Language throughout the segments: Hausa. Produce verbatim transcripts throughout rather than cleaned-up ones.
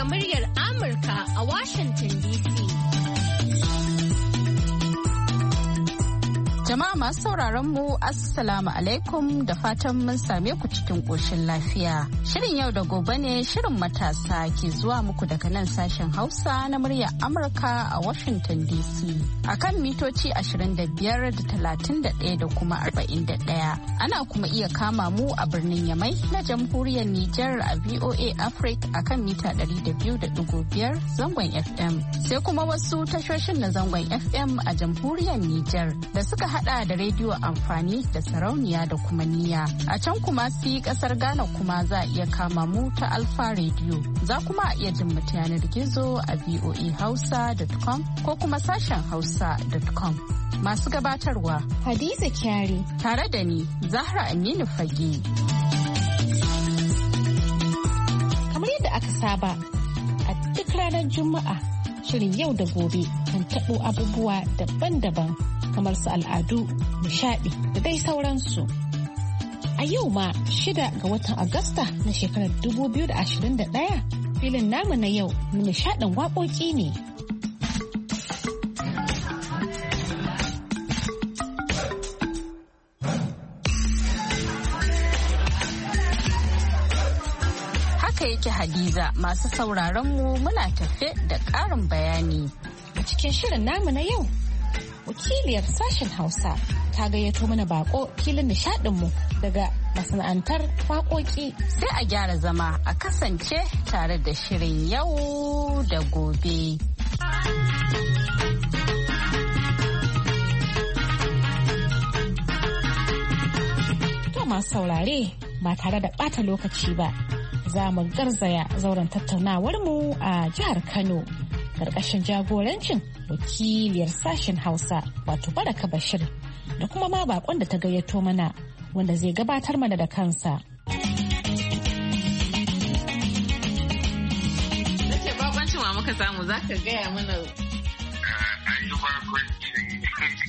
muryar Amurka a Washington D C. Jama'a masu sauraron mu Assalamu alaikum da fatan mun same ku cikin ƙoshin lafiya. Shirin yau da gobe ne shirin matasa ke zuwa muku daga nan sashen Hausa na muryar Amurka a Washington D C. A kan mitoci ashirin da biyar da talatin da ɗaya da kuma arba'in da ɗaya. Ana kuma iya kama mu a birnin Yamai na jamhuriyar Nijar a V O A Africa a kan mita ɗari da biyu da ɗigo biyar zangon F M. Sai kuma wasu tashoshin na zangon F M a jamhuriyar Nijar da suka hada da rediyo amfani da sarauniya da kuma niya. A can kuma su yi kasar Ghana kuma za a iya kama mu ta Alfa Radio. Za kuma a iya jin mu ta yanar gizo a v o a hausa dot com ko kuma sashen hausa dot com. Masu gabatarwa Hadiza Kyari tare da ni Zahra Aminu Fage. Kamar yadda aka saba a duk ranar Juma'a shirin yau da gobe kan taɓo abubuwa daban-daban kamar su al'adu, nishadi da dai sauransu. A yau ma shida ga watan Agusta na shekarar dubu biyu da ashirin da ɗaya filin namu na yau na nishadin waƙoƙi ne. Haka yake Hadiza, masu sauraron mu muna tafe da ƙarin bayani. A cikin shirin namu na yau wakiliyar sashen Hausa ta gayyato mana bako filin nishadinmu daga masana'antar waƙoƙi. Sai a gyara zama a kasance tare da shirin yau da gobe. To masu saurare ba tare da ɓata lokaci ba, za mu garzaya zauren tattaunawarmu a jihar Kano. Karkashin jagorancin wakiliyar sashen Hausa wato Baraka Bashir da kuma ma bakon da ta gayyato mana wanda zai gabatar mana da kansa. Nace bakoncin wa muka samu zaka gaya mana. An yi bakoncin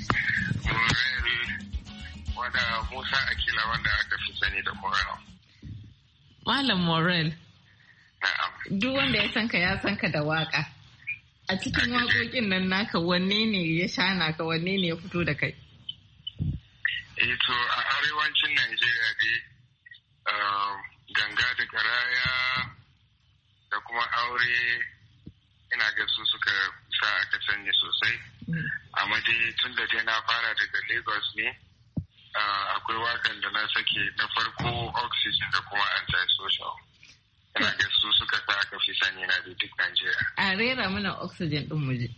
Morel wanda Musa Akila wanda aka fi sani da Morel. Malam Morel. Duk wanda ya san ka ya san ka da waka. A cikin waƙoƙin nan naka wanne ne ya shana ka, wanne ne ya fito da kai? Eh to a arewacin Najeriya dai ganga da garaya da kuma aure ina ga su suka sa aka sani sosai. Amma dai tun da dai na fara daga Lagos ne akwai wakan da na sake na farko Oxygen da kuma Antisocial. Ina ga su suka sa aka fi sani na da duk Najeriya. A rera mana Oxygen ɗin muje.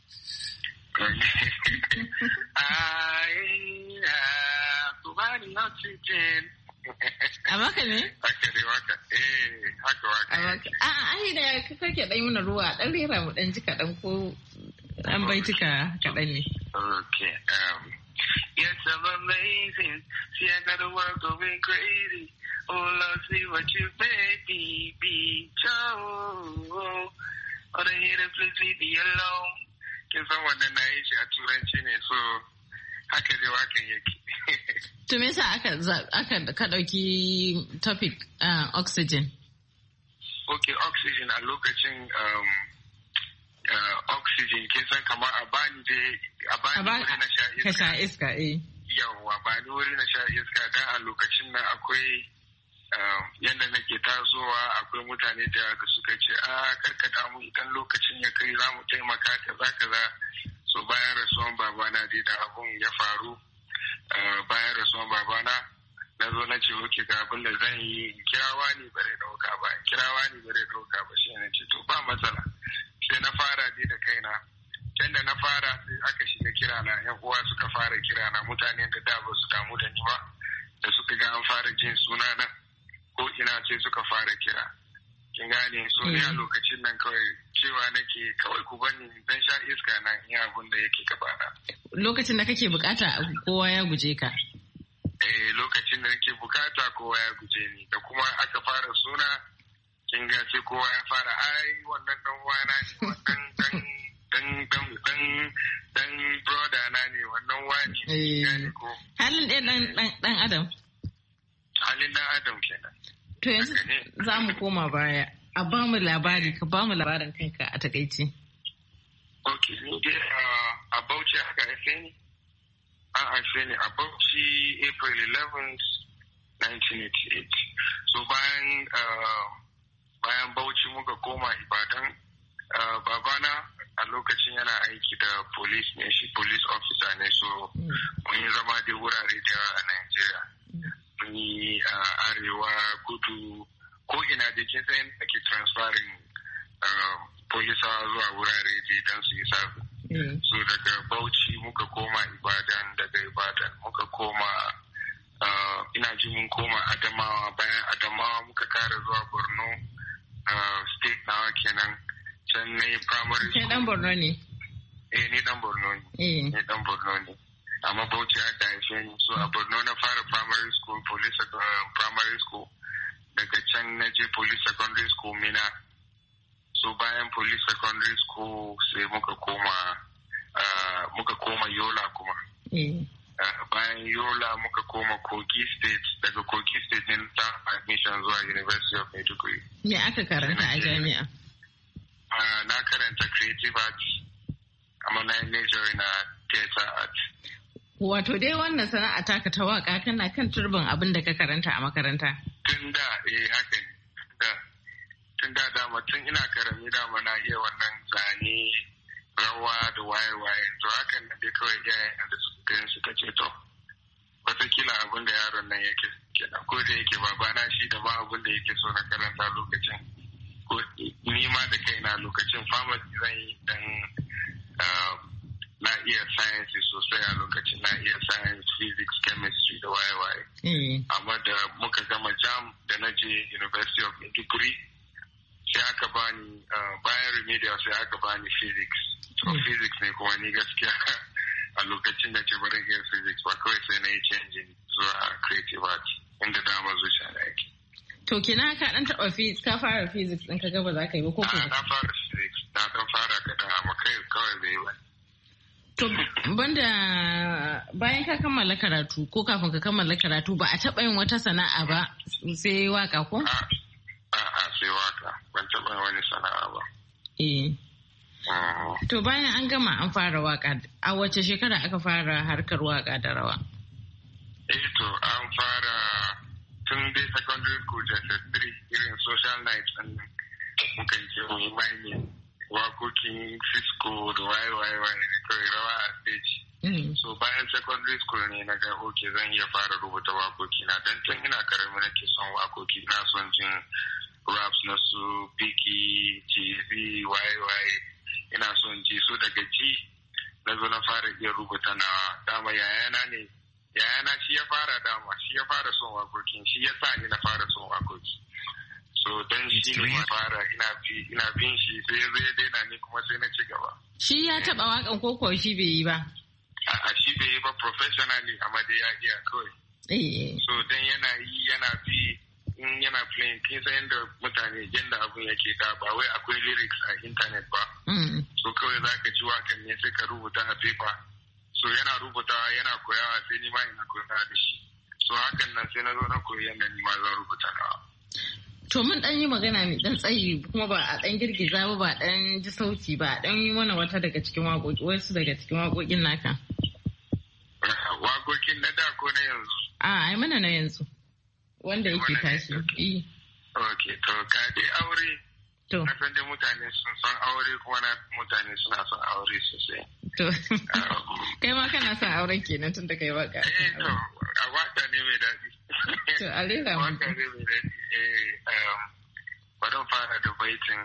Ku bani Oxygen. A maka ne? Haka ne waka. Eh, haka waka. A ai da ka kake ɗan mana ruwa ɗan rera mu ɗan ji kaɗan ko ɗan baitika kaɗan ne. Okay. Um, yes, I'm amazing. See another world going crazy. Oh, Lord, see what you made me be. Oh, all the haters, please leave me alone. Kin san wannan na yi shi a turanci ne, so haka dai wakan yake. To me yasa aka aka ka dauki topic uh, Oxygen? Okay, Oxygen a lokacin um, uh, Oxygen kin san kamar a bani dai a bani wuri na sha iska. Ka sha iska eh. Yawwa bani wuri na sha iska dan a lokacin nan akwai yadda nake tasowa akwai mutane da da suka ce a karkata mu idan lokacin ya kai za mu taimaka kaza kaza. So bayan rasuwan babana dai da abun ya faru bayan rasuwan babana na zo na ce oke ga abin da zan yi kirawa ne bare dauka ba kirawa ne bare dauka ba shi ne ce to ba matsala sai na fara dai da kaina can da na fara sai aka shiga kirana yan uwa suka fara kirana mutane da da ba su damu da ni ba da suka ga an fara jin suna na ko ina sai suka fara kira kin gane so ne a lokacin nan kawai cewa nake kawai ku bani dan sha iska nan in abun da yake gabana lokacin da kake bukata kowa ya guje ka eh lokacin da nake bukata kowa ya guje ni da kuma aka fara suna kin ga sai kowa ya fara ai wannan dan wana ne wannan dan dan dan dan dan brother na ne wannan wani ne ko halin ɗan dan dan adam halin dan adam kenan to yanzu za mu koma baya A ba mu labari, ka ba mu labarin kanka a takaice. Ok, ni dai a Bauchi aka haife ni. An haife ni a Bauchi April eleventh, nineteen eighty-eight. So bayan bayan Bauchi muka koma Ibadan. Babana a lokacin yana aiki da police ne, shi police officer ne, so mun yi zama da wurare da a Nigeria. Mun yi arewa, kudu, ko ina da kin san ake transferring polisawa zuwa wurare da don su yi sabu. So daga Bauchi muka koma Ibadan, daga Ibadan muka koma ina ji mun koma Adamawa, bayan Adamawa muka kara zuwa Borno state nawa kenan. Can na yi primary school. Kai dan Borno ne? Eh, ni dan Borno ne. Eh. Ni dan Borno ne. Amma Bauchi aka haife ni. So a Borno na fara primary school, police uh, primary school. Daga can na je police secondary school Mina. So bayan police secondary school sai muka koma uh, muka koma Yola kuma. Eh. Uh, bayan Yola muka koma Kogi State. Daga Kogi State ne ta admission zuwa University of Maiduguri. Me aka karanta a jami'a? Uh, na karanta creative arts, amma na yi major na theater art. Wato dai wannan sana'a taka ta waka kana kan turban abin da ka karanta a makaranta? Tun da, eh haka ne. Da, tun da dama tun ina karami dama na iya wannan zane, rawa da waye-waye. To hakan na dai kawai iyayen da suka gani suka ce to. Wataƙila abin da yaron nan yake kenan. Ko da yake babana shi da ba abin da yake so na karanta lokacin. Ni ma da kaina lokacin pharmacy zan yi dan na iya science sosai a lokacin, na iya science, physics, chemistry da waye-waye. Amma da muka gama jam da na je University of Maiduguri sai aka bani bayan remedial sai aka bani physics. So physics ne kuma ni gaskiya a lokacin da ce bari iya physics ba, kawai sai na yi changing zuwa creative arts inda dama zuciya na yake. To kina ka dan taba physics, ka fara physics din ka ga ba za ka yi ba ko ko? Na fara physics, na dan fara kadan amma kai kawai bai ba. To banda bayan ka kammala karatu ko kafin ka kammala karatu ba a taba yin wata sana'a ba sai waka ko? A a sai waka, ban taba wani sana'a ba. Eh. To bayan an gama an fara waka, a wace shekara aka fara harkar waka da rawa? Eh to an fara tun dai secondary school J S S three irin social night ɗin muka yi mu yi mining wakokin Cisco da waye waye waye kawai rawa a stage. So bayan secondary school ne na ga oke zan iya fara rubuta wakoki na dan tun ina karami nake son wakoki, na son jin raps na su Biggie, Jay-Z, waye waye ina son ji, so daga ji na zo na fara iya rubuta na dama yayana ne. Yayana shi ya fara dama, shi ya fara son wakokin, shi ya sa ni na fara son wakoki. So dan shi ne ya fara ina bi ina bin shi sai ya zai daina ni kuma sai na ci gaba. Shi ya taba wakan koko shi bai yi ba? A'a shi bai yi ba professionally amma dai ya iya kawai. Eh. So dan yana yi yana bi in yana playing kin san yadda mutane yadda abun yake da ba wai akwai lyrics a internet ba. So kawai zaka ji wakan ne sai ka rubuta a paper. So yana rubutawa yana koyawa sai ni ma ina koyawa da shi. So hakan nan sai na zo na koyi yadda ni ma zan rubuta nawa. To mun dan yi magana mai dan tsayi kuma ba a dan girgiza ba ba dan ji sauti ba, dan yi mana wata daga cikin waƙoƙi, wasu daga cikin waƙoƙin naka. Waƙoƙin na da ko na yanzu? A ai mana na yanzu. Wanda yake tashi. Eh. Okay, to ka dai aure. To. Na san dai mutane sun san aure kuma na mutane suna son aure sosai. To. Kai ma kana son auren kenan tun da kai waka. Eh to, a waka ne mai daɗi. To a rera mu. Waka ne mai daɗi. Eh, bari fara da baitin.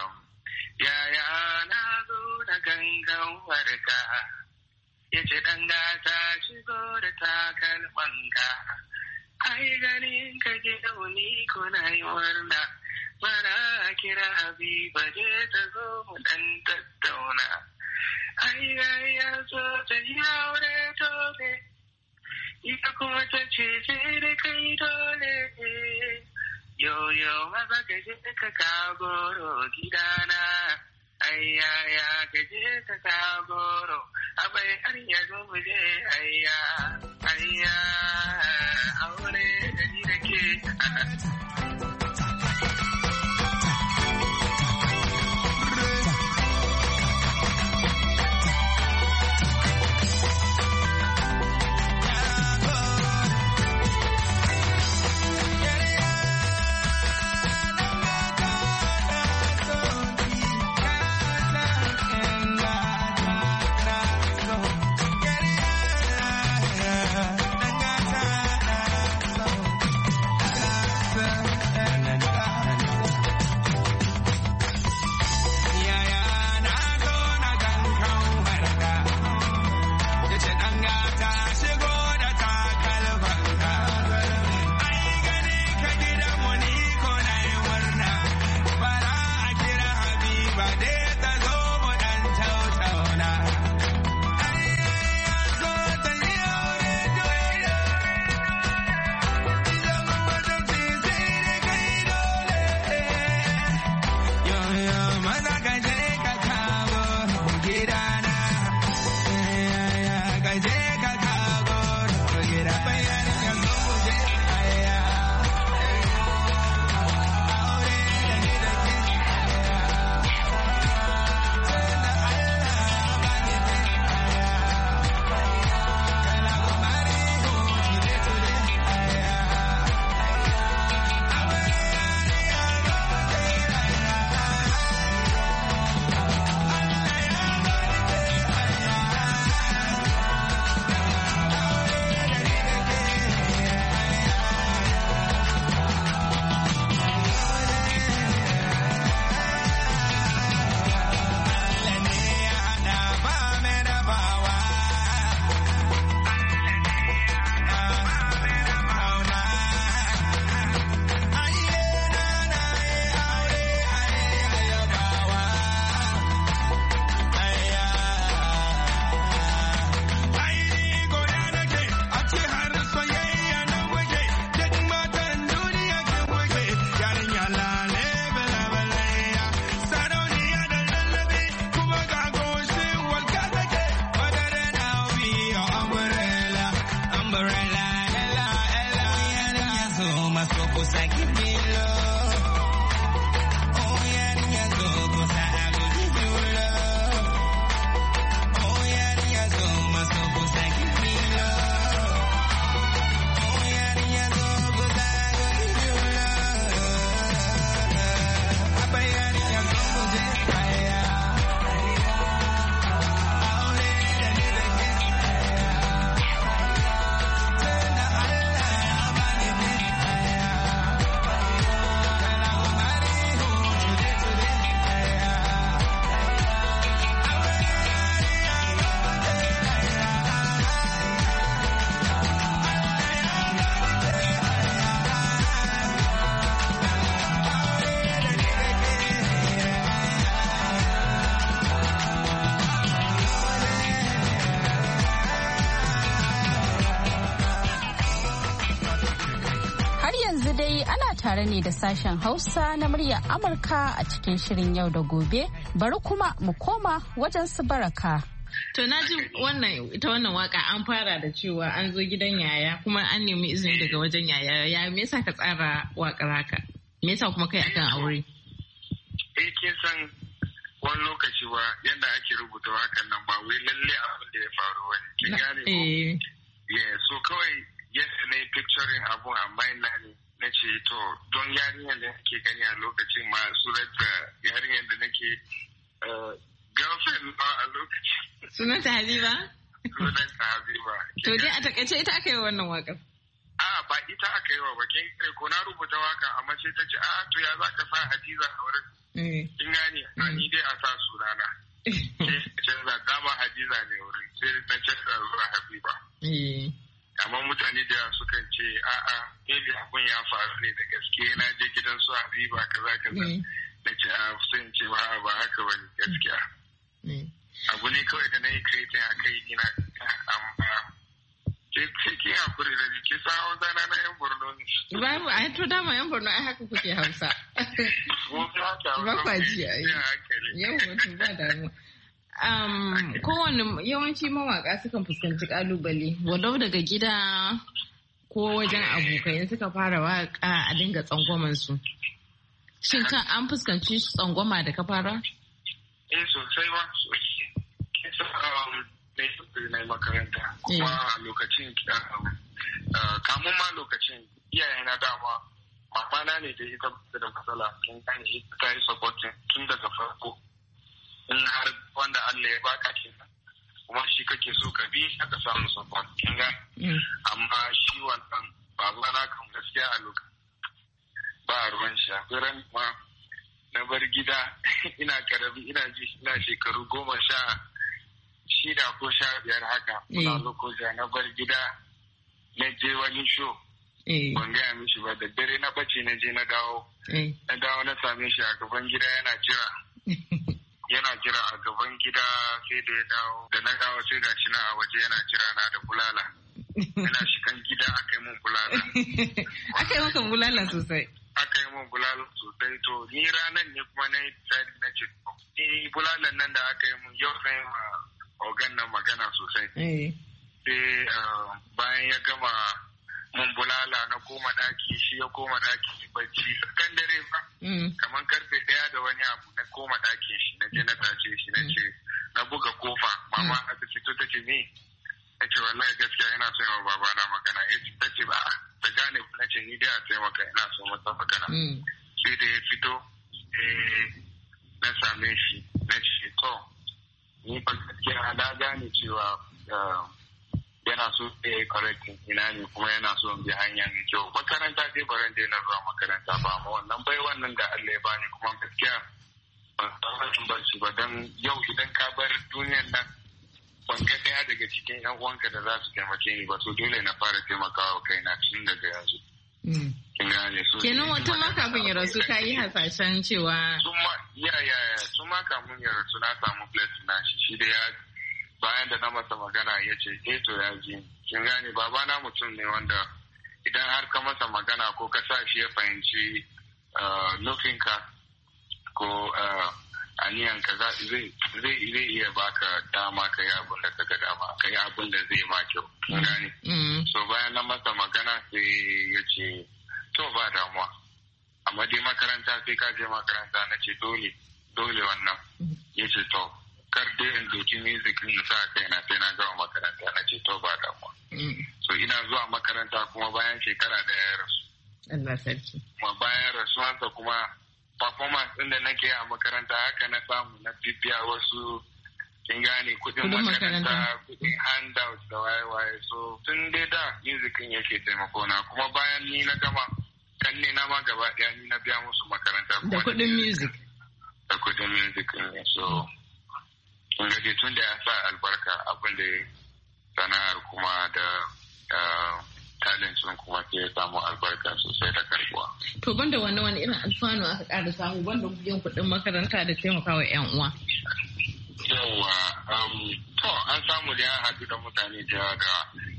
Yaya na zo da gangan warka, ya ce ɗan gata shigo da takalmanka. Ai ganin ka ke dauni kuna yi murna. Bara kira Habiba je ta zo mu dan tattauna. Ai ai ya zo ta yi aure dole. Ita kuma ta ce sai da kai dole. Yo yo maza ka je ka kagoro gidana. Ai ya ya ka je ka kagoro. Abai har ya zo mu je ayya ayya aure da ni da ke. tare ne da sashen Hausa na muryar Amurka a cikin shirin yau da gobe. Bari kuma mu koma wajen su Baraka. To na ji wannan ita wannan waka an fara da cewa an zo gidan yaya kuma an nemi izini daga wajen yaya. Ya me yasa ka tsara wakar haka? Me yasa kuma kai akan aure? Eh kin san wani lokaci ba yadda ake rubuta wakan nan ba wai lalle abin da ya faru wani. Kin gane ko? Yeah, so kawai yadda na yi picturing abun amma ina ne na ce to don yarinyar da nake gani a lokacin ma surata yarinyar da nake girlfriend ba a lokacin. Sunanta Habiba? Sunanta Habiba. To dai a takaice ita aka yi wannan wakar? A ba ita aka yi wa bakin kai ko na rubuta waka amma sai ta ce a to ya za ka sa Hadiza a wurin. Kin gane a ni dai a sa sunana. Canza dama Hadiza ne wurin sai na canza zuwa Habiba. Amma mutane da sukan ce a'a maybe abun ya faru ne da gaske na je gidan su Habiba kaza kaza na ce a sai ce ba ba haka wani gaskiya. Abu ne kawai da na yi creating a kai ina amma sai ki hakuri da jiki sa hausa na na yan Borno ne. Ba mu a to dama yan Borno ai haka kuke Hausa. Ba kwa ji ai. Yau mutum ba damuwa. Um, kowane yawanci mawaka sukan fuskanci kalubale walau daga gida ko wajen abokai suka fara waka a dinga tsangwaman su. Shin kan an fuskanci tsangwama da ka fara? Eh sosai ba sosai. Kisa ne na makaranta kuma a lokacin kamun ma lokacin iyaye na dama mamana ne da ita da matsala kin gane ita ta yi supporting tun daga farko. In har wanda Allah ya baka kenan kuma shi kake so ka bi aka samu support kin ga amma shi wannan babu na kan gaskiya a lokacin ba ruwan shi ran ma na bar gida ina karabi ina ji ina shekaru goma sha shida ko sha biyar haka kuna lokaci na bar gida na je wani show ban gaya mishi ba da dare na bace na je na dawo na dawo na same shi a gaban gida yana jira yana jira a gaban gida sai da ya dawo da na dawo sai ga shi na a waje yana jira na da bulala yana shigan gida aka yi mun bulala aka yi maka bulala sosai aka yi mun bulala sosai to ni ranar ne kuma na yi tsari na ce ni bulalan nan da aka yi mun yau sai ma ogan nan magana sosai sai bayan ya gama mun bulala na koma daki shi ya koma daki bacci kan dare ba kamar karfe daya da wani abu na koma dakin shi na je na tace shi na ce na buga kofa mama na ta fito ta ce me na ce wallahi gaskiya ina so yawa baba na magana ya ce ta ce ba ta gane na ce ni dai a taimaka ina so masa magana sai da ya fito na same shi na ce to ni ba gaskiya na gane cewa yana so ya yi correcting ina ne kuma yana so bi hanya mai kyau makaranta dai baran da yana zuwa makaranta ba amma wannan bai wannan da Allah ya bani kuma gaskiya ban san bar shi ba dan yau idan ka bar duniyar nan ban ga daya daga cikin yan uwanka da za su taimake ni ba to dole na fara taimakawa kaina tun daga yanzu kin gane so kenan wata ma kafin ya rasu ka yi hasashen cewa suma ya ya ya suma kafin ya rasu na samu blessing na shi shi da ya bayan da na masa magana ya ce eh to ya ji kin gane babana mutum ne wanda idan har ka masa magana ko ka sa shi ya fahimci nufinka ko aniyanka zai zai iya baka dama ka yi abin da ka ga dama ka yi abin da zai ma kyau kin gane so bayan na masa magana sai ya ce to ba damuwa amma dai makaranta sai ka je makaranta na ce dole dole wannan ya ce to kar dai in doki music in sa kai na sai na gama makaranta na ce to ba damuwa. So ina zuwa makaranta kuma bayan shekara da ya rasu. Allah sarki. Kuma bayan rasuwansa kuma performance ɗin da nake a makaranta haka na samu na bibiya wasu kin gane kuɗin makaranta kuɗin handout da waye-waye so tun dai da music yake taimako na kuma bayan ni na gama kanne na ma gaba ɗaya ni na biya musu makaranta. Da kuɗin music. Da kuɗin music ne so. Kun gaje tun da ya sa albarka abin da sana'ar kuma da talent sun kuma sai ya samu albarka sosai da karbuwa. To banda wani wani irin alfanu aka ƙara samu banda biyan kuɗin makaranta da taimakawa 'yan uwa. Yawwa, to an samu da ya haɗu da mutane da yawa da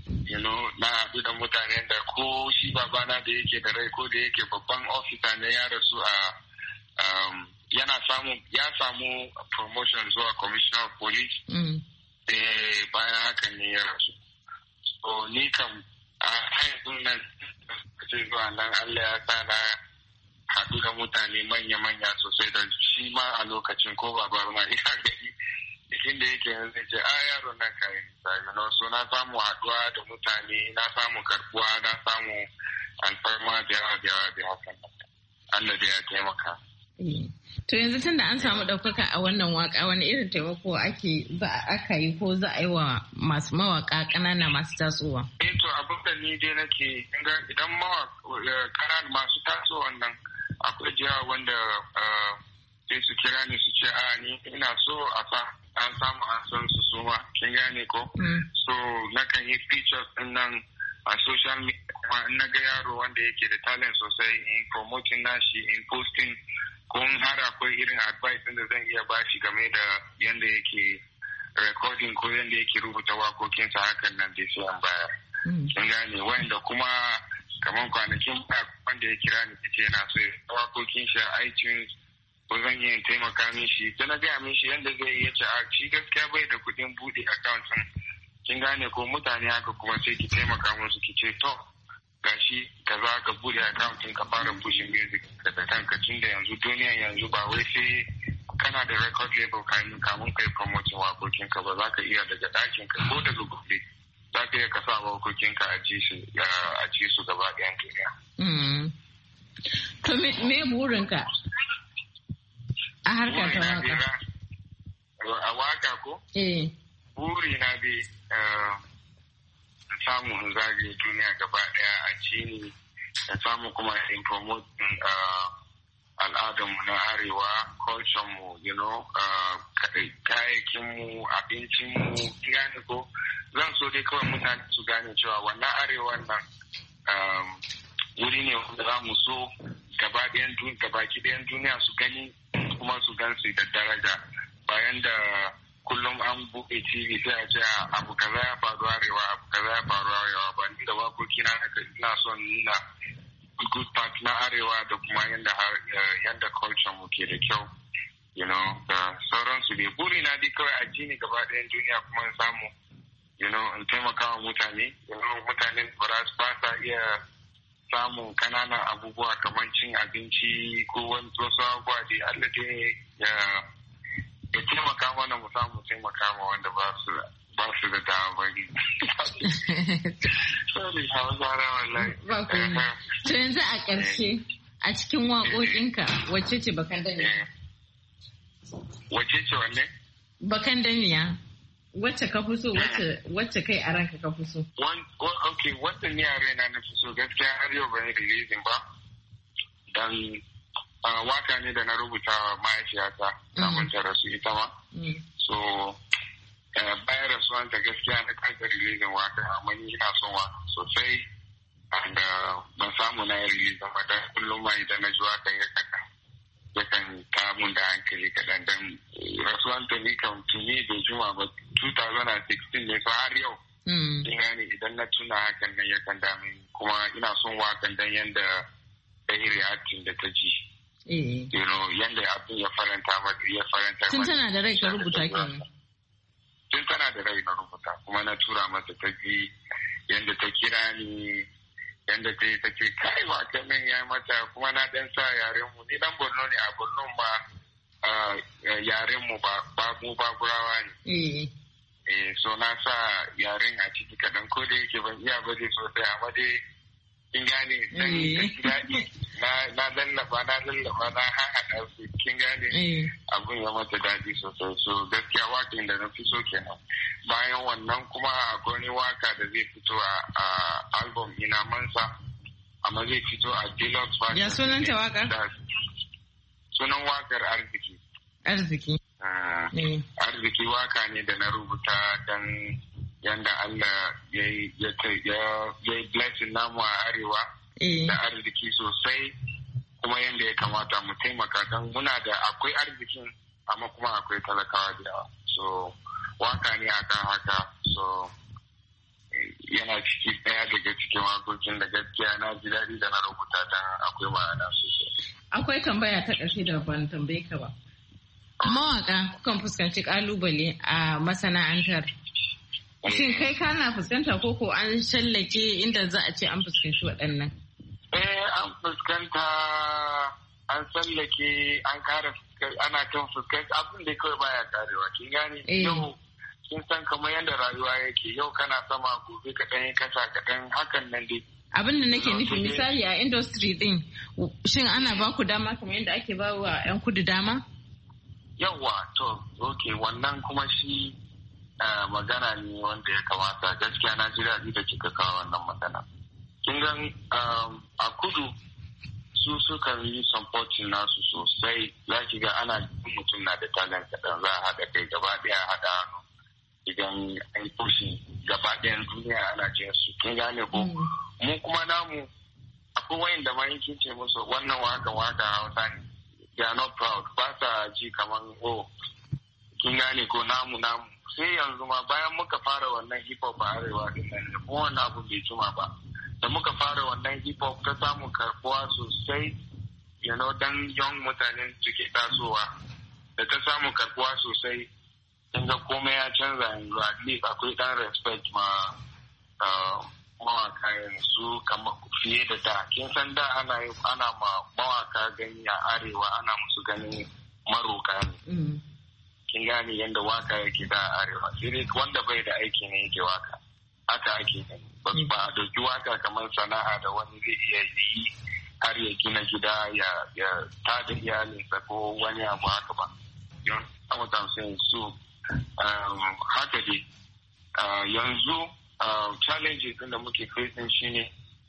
you know, na haɗu da mutanen da ko shi babana da yake da rai ko da yake babban ofisa ne ya rasu a um, yana samu ya samu promotion zuwa commissioner of police mm. eh, bayan hakan ne ya rasu. So ni kam a haifin nan zuwa nan Allah ya sa na haɗu da mutane manya-manya sosai da shi ma a lokacin ko babar ma ina gani jikin da yake yanzu ce a yaro nan kayan nisa no so na samu haɗuwa da mutane na samu karbuwa na samu alfarma da yawa da yawa da hakan Allah da ya taimaka. To yanzu tun da an samu ɗaukaka a wannan waka wani irin taimako ake za aka yi ko za a yi wa masu mawaka ƙanana masu tasowa? Eh to abin da ni dai nake idan mawaka ƙanana masu tasowa nan akwai jiya wanda sai su kira ni su ce a ni ina so a sa an samu an san su suma kin gane ko so nakan yi features din nan a social media kuma in naga yaro wanda yake da talent sosai in promoting nashi in posting ko har akwai irin advice din da zan iya bashi game da yanda yake recording ko yanda yake rubuta wakokinsa hakan nan dai sai an bayar kin gane wanda kuma kamar kwanakin ba wanda ya kira ni ce yana so ya wakokin shi a iTunes ko zan yi taimaka mishi ta na gaya mishi yadda zai yi yace a shi gaskiya bai da kuɗin buɗe account ɗin kin gane ko mutane haka kuma sai ki taimaka musu ki ce to gashi ka za ka buɗe account ɗin ka fara pushing music da kanka tun da yanzu duniyan yanzu ba wai sai kana da record label kamin kamun kai promoting wakokin ka ba za ka iya daga ɗakin ka ko daga gobe za ka iya ka sa wakokin ka a ji su gaba ɗayan duniya. To me burinka a harkar ta waka? A waka ko? Eh. Buri na bi samu in zagaye duniya gaba daya a jini da samu kuma in promoting al'adarmu na arewa, culture mu, you know, kayayyakin mu, abincin mu, gane ko? Zan so dai kawai mutane su gane cewa wannan arewan nan wuri ne wanda za mu so gaba ɗayan duniya su gani kuma su gan su da daraja bayan da kullum an buɗe T V sai a ce abu kaza ya faru arewa abu kaza ya faru arewa ba ni da wakoki na ina son nuna good part na arewa da kuma yanda yanda culture mu ke da kyau you know da sauransu dai buri na dai kawai addini gaba ɗayan duniya kuma in samu you know in taimaka wa mutane you know mutanen ba sa iya samun kananan abubuwa kamar cin abinci ko wani wasu abubuwa dai Allah dai ya ya taimaka mana mu samu taimaka ma wanda ba su ba su da dama bari. Sorry, Hausa na wallahi. Ba komai. To yanzu a ƙarshe a cikin waƙoƙinka wacce ce bakan damiya? Wacce ce wanne? Bakan damiya. Wacce ka fi so wacce kai a ranka ka fi so? Ok, wacce ni a raina na fi so gaskiya har yau ban yi releasing ba. Dan waka ne da na rubuta wa mahaifiyata samun ta rasu ita ma. So bayan rasuwanta gaskiya na kasa releasing waka amma ni ina son waka sosai. And ban samu na yi releasing ba dan kullum ma idan na ji waka ya kaka. Yakan kamun da hankali kaɗan dan rasuwanta ni kan tuni da juma ba two thousand sixteen ne so har yau. Ina ne idan na tuna hakan nan yakan dami kuma ina son wakan dan yanda ta yi reacting da ta ji. You know, yanda abin ya faranta mata ya faranta mata. Tun tana da rai ka rubuta kenan. Tun tana da rai na rubuta kuma na tura mata ta ji yanda ta kira ni yanda ta yi ta ce kai wakan nan ya mata kuma na dan sa yaren mu ni dan Borno ne a Borno ba yaren mu ba mu ba gurawa ne. Eh so na sa yaren a ciki kadan ko da yake ban iya ba dai sosai amma dai kin gane dan daɗi na na lallaba na lallaba na haɗa su kin gane abun ya mata daɗi sosai so gaskiya waƙin da na fi so kenan bayan wannan kuma akwai wani waka da zai fito a album ina mansa amma zai fito a deluxe version. Ya sunan ta wakar? Sunan wakar arziki. Arziki. Arziki waka ne da na rubuta dan yanda Allah ya yi blessing namu a arewa da arziki sosai kuma yanda ya kamata mu taimaka don muna da akwai arzikin amma kuma akwai talakawa da yawa so waka ne akan haka so yana ciki ɗaya daga cikin waƙoƙin da gaskiya na ji daɗi da na rubuta don akwai ma'ana sosai. Akwai tambaya ta ƙarshe da ban tambaye ka ba. Mawaƙa kukan fuskanci ƙalubale a masana'antar. Shin kai kana fuskanta ko ko an shallake inda za a ce an fuskanci waɗannan? Eh an fuskanta an shallake an kare ana kan fuskanta abin da kawai baya karewa kin gane yau kin san kamar yadda rayuwa yake yau kana sama gobe ka ɗan kasa ka ɗan hakan nan dai. Abin da nake nufi misali a industry din shin ana ba ku dama kamar yadda ake ba wa 'yan kudu dama? Yawwa to ok wannan kuma shi magana ne wanda ya kamata gaskiya na ji daɗi da kika kawo wannan magana. Kin gan a kudu su sukan yi supporting nasu sosai za ki ga ana mutum na da talent kaɗan za a haɗa kai gaba ɗaya haɗa hannu idan an pushi gaba ɗayan duniya ana jin su kin gane ko mu kuma namu akwai wayan da mai kin ce musu wannan waka waka Hausa ne they are not proud ba sa ji kaman oh kin gane ko namu namu sai yanzu ma bayan muka fara wannan hip hop a arewa din nan kuma wannan abu bai juma ba da muka fara wannan hip hop ta samu karbuwa sosai you know dan young mutanen suke tasowa da ta samu karbuwa sosai ga komai ya canza yanzu at least akwai dan respect ma mawaka yanzu kamar fiye da da kin san da ana ana ma mawaka gani a arewa ana musu ganin maroka ne kin gane yadda waka yake da a arewa sai dai wanda bai da aiki ne yake waka haka ake gani ba a dauki waka kamar sana'a da wani zai iya yi har ya gina gida ya tada iyalinsa ko wani abu haka ba yan mutan sai su haka dai yanzu challenges din da muke facing shine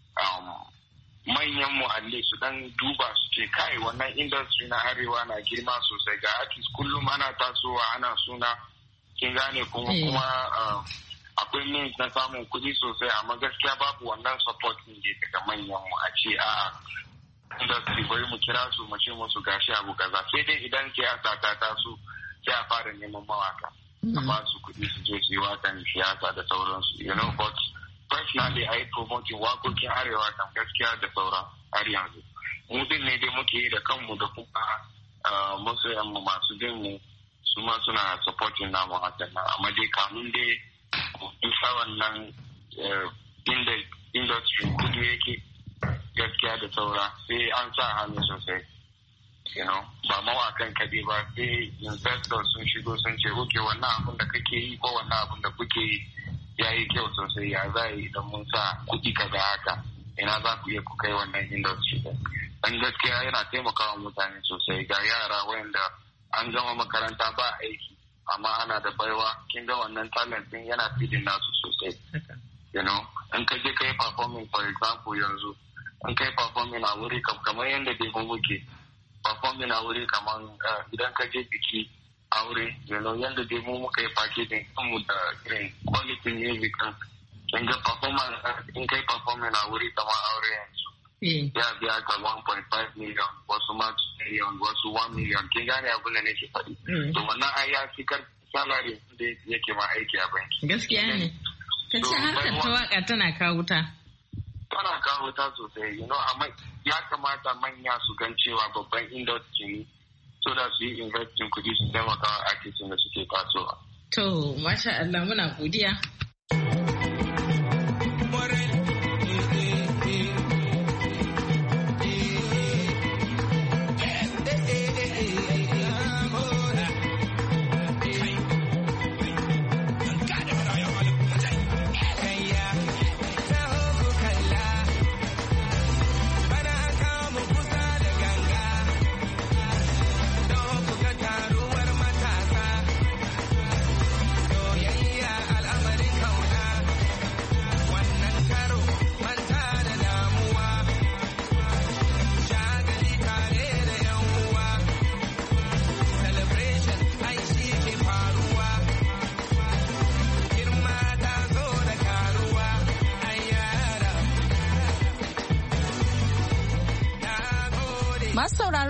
manyan muhalli su dan duba su ce kai wannan industry na arewa na girma sosai ga artist kullum ana tasowa ana suna kin gane kuma kuma akwai means na samun kuɗi sosai amma gaskiya babu wannan support din da daga manyan mu a ce a'a industry bari mu kira su mu ce musu gashi abu kaza sai dai idan siyasa ta taso sai a fara neman mawaka a ba su kuɗi su je su yi wakan siyasa da sauransu you know but personally I promoting wakokin arewa kan gaskiya da sauran har yanzu mu din ne dai muke yi da kanmu da kuma masoyan mu masu bin mu su ma suna supporting namu hakan nan amma dai kamun dai isa wannan inda industry kudu yake gaskiya da saura sai an sa hannu sosai you know ba mawakan kaɗai ba sai investors sun shigo sun ce oke wannan abin da kake yi ko wannan abin da kuke yi ya yi kyau sosai ya za yi idan mun sa kuɗi kaza haka ina za ku iya ku kai wannan industry din dan gaskiya yana taimakawa mutane sosai ga yara wayanda an gama makaranta ba aiki amma ana da baiwa kin ga wannan talent din yana feeding nasu sosai you know in ka je kai performing for example yanzu in kai performing a wuri kamar yadda dai mun muke performing a wuri kamar idan ka je biki aure you know yanda dai mu muka yi packaging mu da irin quality music din kin ga performance in kai performing a wuri kamar aure yanzu ya biya ka one point five million wasu ma two million wasu one million kin gane abin da nake faɗi to wannan ai ya fikar salary da yake ma aiki a banki gaskiya ne ka ce harkar ta waka tana kawo ta tana kawo ta sosai you know amma ya kamata manya su gan cewa babban industry ne so da su yi investing kudi su taimaka wa artists da suke tasowa. To, masha Allah muna godiya.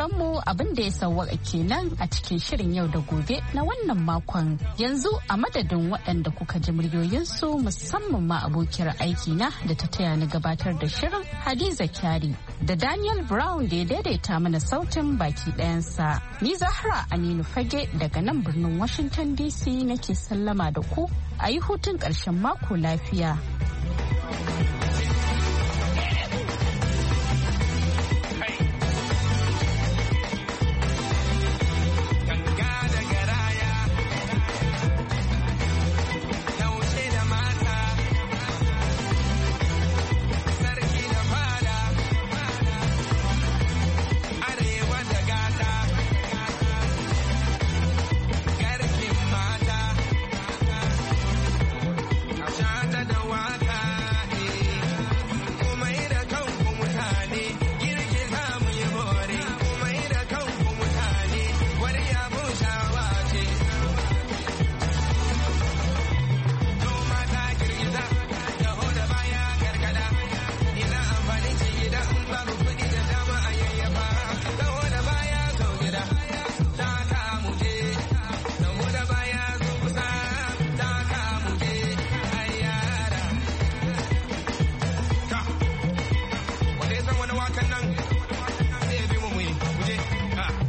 sauraronmu abin da ya sauwaka kenan a cikin shirin yau da gobe na wannan makon. Yanzu a madadin waɗanda kuka ji muryoyinsu musamman ma abokiyar aikina da ta taya ni gabatar da shirin Hadiza Kyari da Daniel Brown da ya daidaita mana sautin baki ɗayansa. Ni Zahra Aminu Fage daga nan birnin Washington D C nake sallama da ku a yi hutun ƙarshen mako lafiya.